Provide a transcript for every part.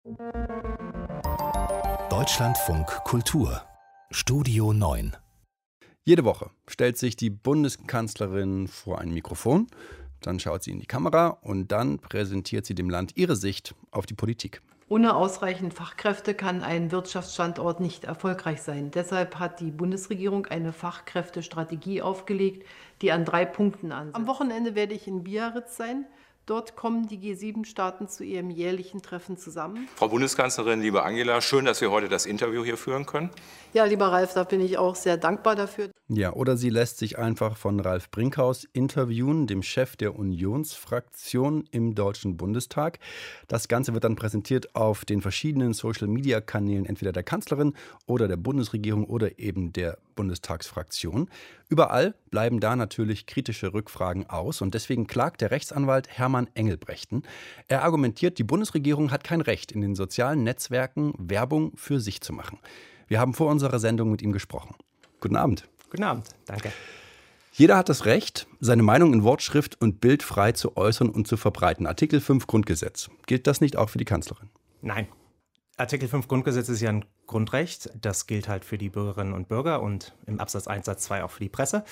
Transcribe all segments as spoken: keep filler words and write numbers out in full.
Deutschlandfunk Kultur Studio neun. Jede Woche stellt sich die Bundeskanzlerin vor ein Mikrofon, dann schaut sie in die Kamera und dann präsentiert sie dem Land ihre Sicht auf die Politik. Ohne ausreichend Fachkräfte kann ein Wirtschaftsstandort nicht erfolgreich sein. Deshalb hat die Bundesregierung eine Fachkräftestrategie aufgelegt, die an drei Punkten ansetzt. Am Wochenende werde ich in Biarritz sein. Dort kommen die G sieben Staaten zu ihrem jährlichen Treffen zusammen. Frau Bundeskanzlerin, liebe Angela, schön, dass wir heute das Interview hier führen können. Ja, lieber Ralf, da bin ich auch sehr dankbar dafür. Ja, oder sie lässt sich einfach von Ralf Brinkhaus interviewen, dem Chef der Unionsfraktion im Deutschen Bundestag. Das Ganze wird dann präsentiert auf den verschiedenen Social-Media-Kanälen entweder der Kanzlerin oder der Bundesregierung oder eben der Bundestagsfraktion. Überall bleiben da natürlich kritische Rückfragen aus und deswegen klagt der Rechtsanwalt Hermann Engelbrechten. Er argumentiert, die Bundesregierung hat kein Recht, in den sozialen Netzwerken Werbung für sich zu machen. Wir haben vor unserer Sendung mit ihm gesprochen. Guten Abend. Guten Abend, danke. Jeder hat das Recht, seine Meinung in Wort, Schrift und Bild frei zu äußern und zu verbreiten. Artikel fünf Grundgesetz. Gilt das nicht auch für die Kanzlerin? Nein. Artikel fünf Grundgesetz ist ja ein Grundrecht. Das gilt halt für die Bürgerinnen und Bürger und im Absatz eins Satz zwei auch für die Presse.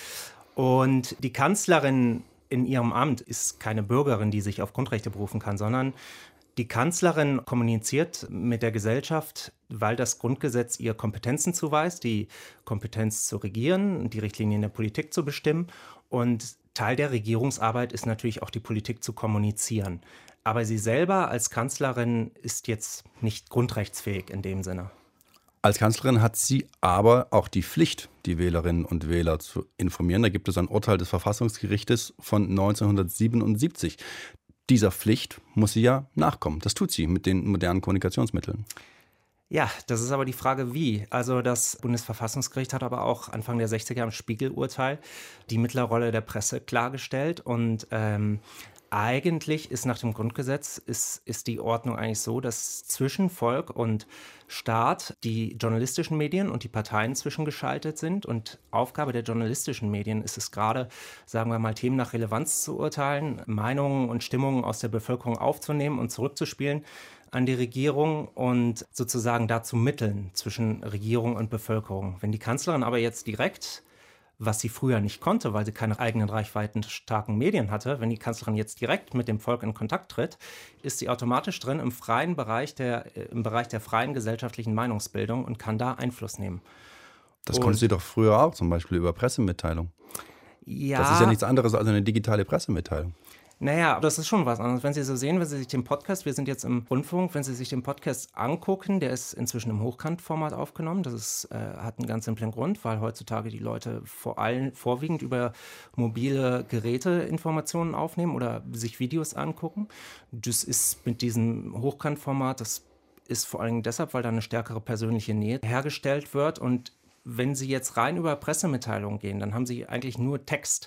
Und die Kanzlerin in ihrem Amt ist keine Bürgerin, die sich auf Grundrechte berufen kann, sondern die Kanzlerin kommuniziert mit der Gesellschaft, weil das Grundgesetz ihr Kompetenzen zuweist, die Kompetenz zu regieren, die Richtlinien der Politik zu bestimmen. Und Teil der Regierungsarbeit ist natürlich auch die Politik zu kommunizieren. Aber sie selber als Kanzlerin ist jetzt nicht grundrechtsfähig in dem Sinne. Als Kanzlerin hat sie aber auch die Pflicht, die Wählerinnen und Wähler zu informieren. Da gibt es ein Urteil des Verfassungsgerichtes von neunzehnhundertsiebenundsiebzig. Dieser Pflicht muss sie ja nachkommen. Das tut sie mit den modernen Kommunikationsmitteln. Ja, das ist aber die Frage, wie. Also das Bundesverfassungsgericht hat aber auch Anfang der sechziger im Spiegel-Urteil die Mittlerrolle der Presse klargestellt. Und ähm, eigentlich ist nach dem Grundgesetz ist, ist die Ordnung eigentlich so, dass zwischen Volk und Staat die journalistischen Medien und die Parteien zwischengeschaltet sind. Und Aufgabe der journalistischen Medien ist es gerade, sagen wir mal, Themen nach Relevanz zu urteilen, Meinungen und Stimmungen aus der Bevölkerung aufzunehmen und zurückzuspielen an die Regierung und sozusagen da zu mitteln zwischen Regierung und Bevölkerung. Wenn die Kanzlerin aber jetzt direkt, was sie früher nicht konnte, weil sie keine eigenen reichweitenstarken Medien hatte, wenn die Kanzlerin jetzt direkt mit dem Volk in Kontakt tritt, ist sie automatisch drin im freien Bereich der, im Bereich der freien gesellschaftlichen Meinungsbildung und kann da Einfluss nehmen. Das konnte sie doch früher auch, zum Beispiel über Pressemitteilung. Ja. Das ist ja nichts anderes als eine digitale Pressemitteilung. Naja, das ist schon was anderes. Wenn Sie so sehen, wenn Sie sich den Podcast, wir sind jetzt im Rundfunk, wenn Sie sich den Podcast angucken, der ist inzwischen im Hochkantformat aufgenommen. Das ist, äh, hat einen ganz simplen Grund, weil heutzutage die Leute vor allem vorwiegend über mobile Geräte Informationen aufnehmen oder sich Videos angucken. Das ist mit diesem Hochkantformat, das ist vor allem deshalb, weil da eine stärkere persönliche Nähe hergestellt wird. Und wenn Sie jetzt rein über Pressemitteilungen gehen, dann haben Sie eigentlich nur Text.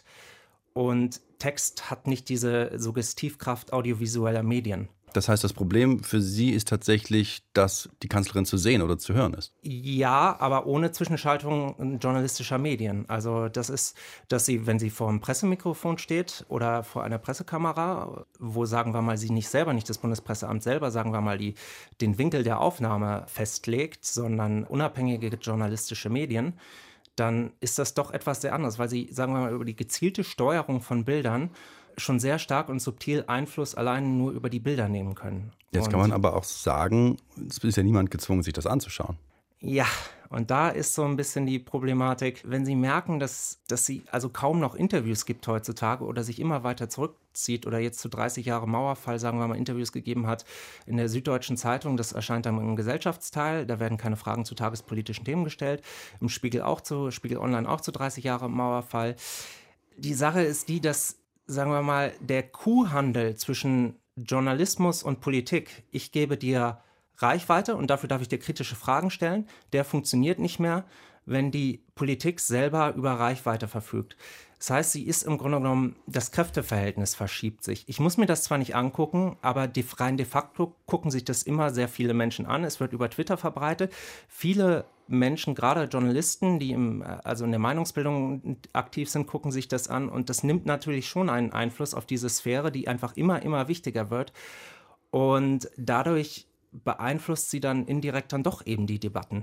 Und Text hat nicht diese Suggestivkraft audiovisueller Medien. Das heißt, das Problem für Sie ist tatsächlich, dass die Kanzlerin zu sehen oder zu hören ist? Ja, aber ohne Zwischenschaltung journalistischer Medien. Also das ist, dass sie, wenn sie vor einem Pressemikrofon steht oder vor einer Pressekamera, wo, sagen wir mal, sie nicht selber, nicht das Bundespresseamt selber, sagen wir mal, die, den Winkel der Aufnahme festlegt, sondern unabhängige journalistische Medien, dann ist das doch etwas sehr anderes, weil sie, sagen wir mal, über die gezielte Steuerung von Bildern schon sehr stark und subtil Einfluss allein nur über die Bilder nehmen können. Jetzt und kann man aber auch sagen, es ist ja niemand gezwungen, sich das anzuschauen. Ja, und da ist so ein bisschen die Problematik, wenn Sie merken, dass, dass sie also kaum noch Interviews gibt heutzutage oder sich immer weiter zurückzieht oder jetzt zu dreißig Jahre Mauerfall, sagen wir mal, Interviews gegeben hat in der Süddeutschen Zeitung, das erscheint dann im Gesellschaftsteil, da werden keine Fragen zu tagespolitischen Themen gestellt, im Spiegel auch zu, Spiegel Online auch zu dreißig Jahre Mauerfall. Die Sache ist die, dass, sagen wir mal, der Kuhhandel zwischen Journalismus und Politik, ich gebe dir Reichweite und dafür darf ich dir kritische Fragen stellen, der funktioniert nicht mehr, wenn die Politik selber über Reichweite verfügt. Das heißt, sie ist im Grunde genommen, das Kräfteverhältnis verschiebt sich. Ich muss mir das zwar nicht angucken, aber de, rein de facto gucken sich das immer sehr viele Menschen an. Es wird über Twitter verbreitet. Viele Menschen, gerade Journalisten, die im, also in der Meinungsbildung aktiv sind, gucken sich das an. Und das nimmt natürlich schon einen Einfluss auf diese Sphäre, die einfach immer, immer wichtiger wird. Und dadurch beeinflusst sie dann indirekt dann doch eben die Debatten.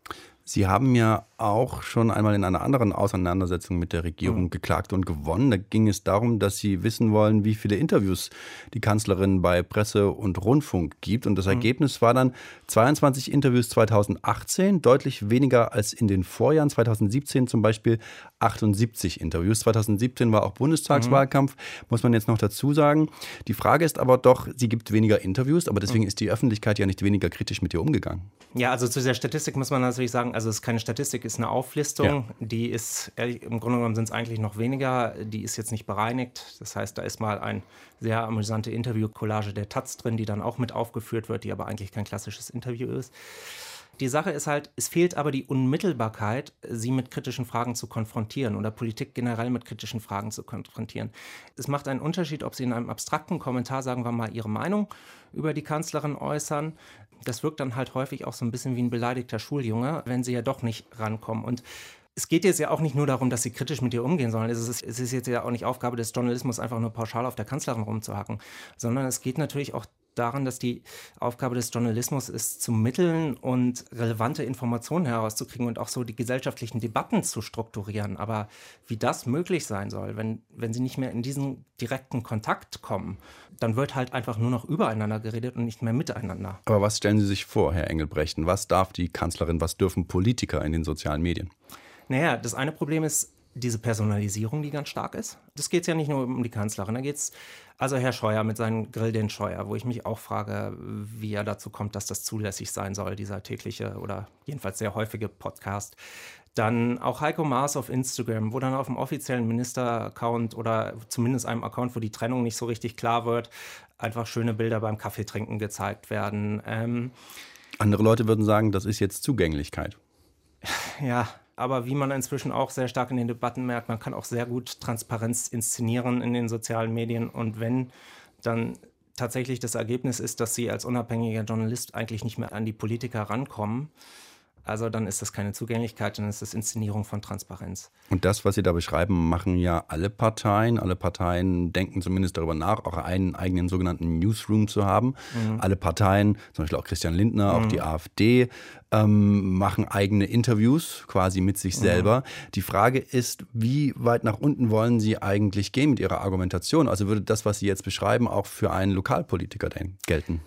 Sie haben ja auch schon einmal in einer anderen Auseinandersetzung mit der Regierung mhm. geklagt und gewonnen. Da ging es darum, dass Sie wissen wollen, wie viele Interviews die Kanzlerin bei Presse und Rundfunk gibt. Und das mhm. Ergebnis war dann zweiundzwanzig Interviews zweitausendachtzehn, deutlich weniger als in den Vorjahren. zweitausendsiebzehn zum Beispiel achtundsiebzig Interviews. zweitausendsiebzehn war auch Bundestagswahlkampf, mhm. muss man jetzt noch dazu sagen. Die Frage ist aber doch, sie gibt weniger Interviews, aber deswegen mhm. ist die Öffentlichkeit ja nicht weniger kritisch mit ihr umgegangen. Ja, also zu der Statistik muss man natürlich sagen, also es ist keine Statistik, es ist eine Auflistung. Ja. Die ist, ehrlich, im Grunde genommen sind es eigentlich noch weniger. Die ist jetzt nicht bereinigt. Das heißt, da ist mal eine sehr amüsante Interview-Collage der Taz drin, die dann auch mit aufgeführt wird, die aber eigentlich kein klassisches Interview ist. Die Sache ist halt, es fehlt aber die Unmittelbarkeit, sie mit kritischen Fragen zu konfrontieren oder Politik generell mit kritischen Fragen zu konfrontieren. Es macht einen Unterschied, ob Sie in einem abstrakten Kommentar, sagen wir mal, Ihre Meinung über die Kanzlerin äußern. Das wirkt dann halt häufig auch so ein bisschen wie ein beleidigter Schuljunge, wenn Sie ja doch nicht rankommen. Und es geht jetzt ja auch nicht nur darum, dass Sie kritisch mit ihr umgehen sollen. Es ist, es ist jetzt ja auch nicht Aufgabe des Journalismus, einfach nur pauschal auf der Kanzlerin rumzuhacken, sondern es geht natürlich auch daran, dass die Aufgabe des Journalismus ist, zu mitteln und relevante Informationen herauszukriegen und auch so die gesellschaftlichen Debatten zu strukturieren. Aber wie das möglich sein soll, wenn, wenn sie nicht mehr in diesen direkten Kontakt kommen, dann wird halt einfach nur noch übereinander geredet und nicht mehr miteinander. Aber was stellen Sie sich vor, Herr Engelbrechten? Was darf die Kanzlerin, was dürfen Politiker in den sozialen Medien? Naja, das eine Problem ist diese Personalisierung, die ganz stark ist. Das geht ja nicht nur um die Kanzlerin, da geht es also Herr Scheuer mit seinem Grill den Scheuer, wo ich mich auch frage, wie er dazu kommt, dass das zulässig sein soll, dieser tägliche oder jedenfalls sehr häufige Podcast. Dann auch Heiko Maas auf Instagram, wo dann auf dem offiziellen Minister-Account oder zumindest einem Account, wo die Trennung nicht so richtig klar wird, einfach schöne Bilder beim Kaffeetrinken gezeigt werden. Ähm, Andere Leute würden sagen, das ist jetzt Zugänglichkeit. Ja, aber wie man inzwischen auch sehr stark in den Debatten merkt, man kann auch sehr gut Transparenz inszenieren in den sozialen Medien. Und wenn dann tatsächlich das Ergebnis ist, dass sie als unabhängiger Journalist eigentlich nicht mehr an die Politiker rankommen, also dann ist das keine Zugänglichkeit, dann ist das Inszenierung von Transparenz. Und das, was Sie da beschreiben, machen ja alle Parteien. Alle Parteien denken zumindest darüber nach, auch einen eigenen sogenannten Newsroom zu haben. Mhm. Alle Parteien, zum Beispiel auch Christian Lindner, auch mhm. die AfD, ähm, machen eigene Interviews quasi mit sich selber. Mhm. Die Frage ist, wie weit nach unten wollen Sie eigentlich gehen mit Ihrer Argumentation? Also würde das, was Sie jetzt beschreiben, auch für einen Lokalpolitiker denn gelten?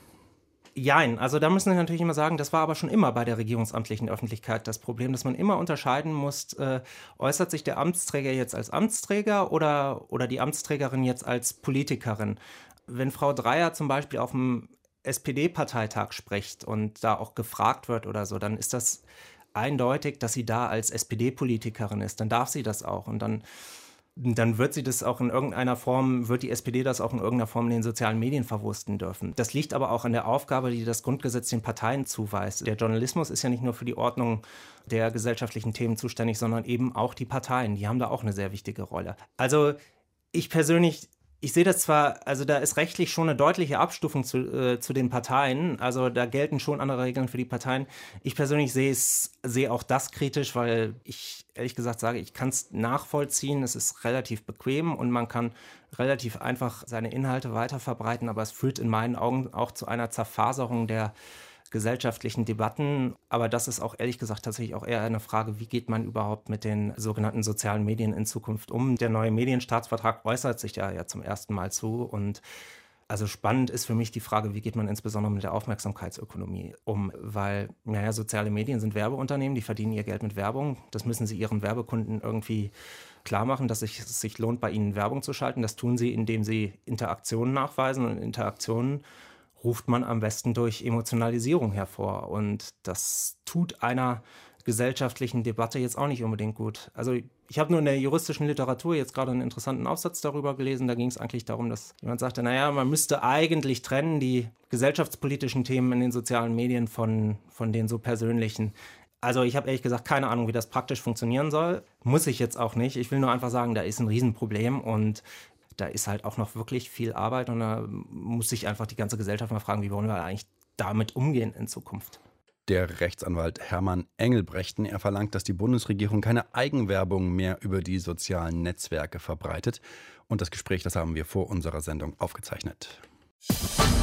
Jein, also da müssen wir natürlich immer sagen, das war aber schon immer bei der regierungsamtlichen Öffentlichkeit das Problem, dass man immer unterscheiden muss, äh, äußert sich der Amtsträger jetzt als Amtsträger oder, oder die Amtsträgerin jetzt als Politikerin. Wenn Frau Dreyer zum Beispiel auf dem S P D-Parteitag spricht und da auch gefragt wird oder so, dann ist das eindeutig, dass sie da als S P D-Politikerin ist. Dann darf sie das auch und dann dann wird sie das auch in irgendeiner Form, wird die S P D das auch in irgendeiner Form in den sozialen Medien verwursten dürfen. Das liegt aber auch an der Aufgabe, die das Grundgesetz den Parteien zuweist. Der Journalismus ist ja nicht nur für die Ordnung der gesellschaftlichen Themen zuständig, sondern eben auch die Parteien. Die haben da auch eine sehr wichtige Rolle. Also ich persönlich, ich sehe das zwar, also da ist rechtlich schon eine deutliche Abstufung zu, äh, zu den Parteien, also da gelten schon andere Regeln für die Parteien. Ich persönlich sehe es, sehe auch das kritisch, weil ich ehrlich gesagt sage, ich kann es nachvollziehen, es ist relativ bequem und man kann relativ einfach seine Inhalte weiterverbreiten, aber es führt in meinen Augen auch zu einer Zerfaserung der gesellschaftlichen Debatten, aber das ist auch ehrlich gesagt tatsächlich auch eher eine Frage, wie geht man überhaupt mit den sogenannten sozialen Medien in Zukunft um? Der neue Medienstaatsvertrag äußert sich da ja zum ersten Mal zu und also spannend ist für mich die Frage, wie geht man insbesondere mit der Aufmerksamkeitsökonomie um, weil naja, soziale Medien sind Werbeunternehmen, die verdienen ihr Geld mit Werbung, das müssen sie ihren Werbekunden irgendwie klar machen, dass es sich lohnt, bei ihnen Werbung zu schalten, das tun sie, indem sie Interaktionen nachweisen und Interaktionen ruft man am besten durch Emotionalisierung hervor. Und das tut einer gesellschaftlichen Debatte jetzt auch nicht unbedingt gut. Also ich habe nur in der juristischen Literatur jetzt gerade einen interessanten Aufsatz darüber gelesen. Da ging es eigentlich darum, dass jemand sagte, naja, man müsste eigentlich trennen die gesellschaftspolitischen Themen in den sozialen Medien von, von den so persönlichen. Also ich habe ehrlich gesagt keine Ahnung, wie das praktisch funktionieren soll. Muss ich jetzt auch nicht. Ich will nur einfach sagen, da ist ein Riesenproblem und da ist halt auch noch wirklich viel Arbeit und da muss sich einfach die ganze Gesellschaft mal fragen, wie wollen wir eigentlich damit umgehen in Zukunft. Der Rechtsanwalt Hermann Engelbrechten, er verlangt, dass die Bundesregierung keine Eigenwerbung mehr über die sozialen Netzwerke verbreitet. Und das Gespräch, das haben wir vor unserer Sendung aufgezeichnet.